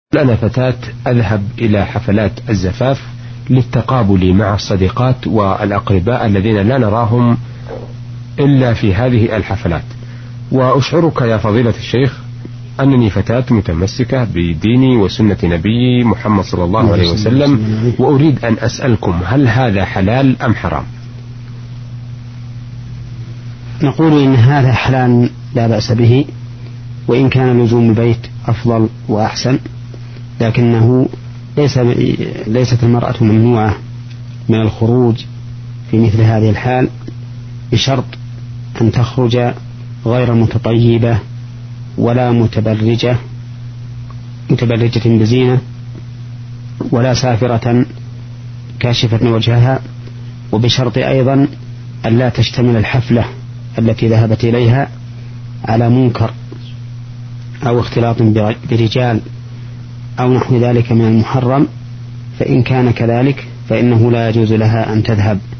أنا فتاة أذهب إلى حفلات الزفاف للتقابل مع الصديقات والأقرباء الذين لا نراهم إلا في هذه الحفلات، وأشعرك يا فضيلة الشيخ أنني فتاة متمسكة بديني وسنة نبي محمد صلى الله عليه وسلم، وأريد أن أسألكم هل هذا حلال أم حرام؟ نقول إن هذا حلال لا بأس به، وإن كان لزوم البيت أفضل وأحسن، لكنه ليست المرأة ممنوعة من الخروج في مثل هذه الحال، بشرط أن تخرج غير متطيبة ولا متبرجة بزينة، ولا سافرة كاشفة وجهها، وبشرط أيضا أن لا تشتمل الحفلة التي ذهبت إليها على منكر أو اختلاط برجال أو نحو ذلك من المحرم، فإن كان كذلك فإنه لا يجوز لها أن تذهب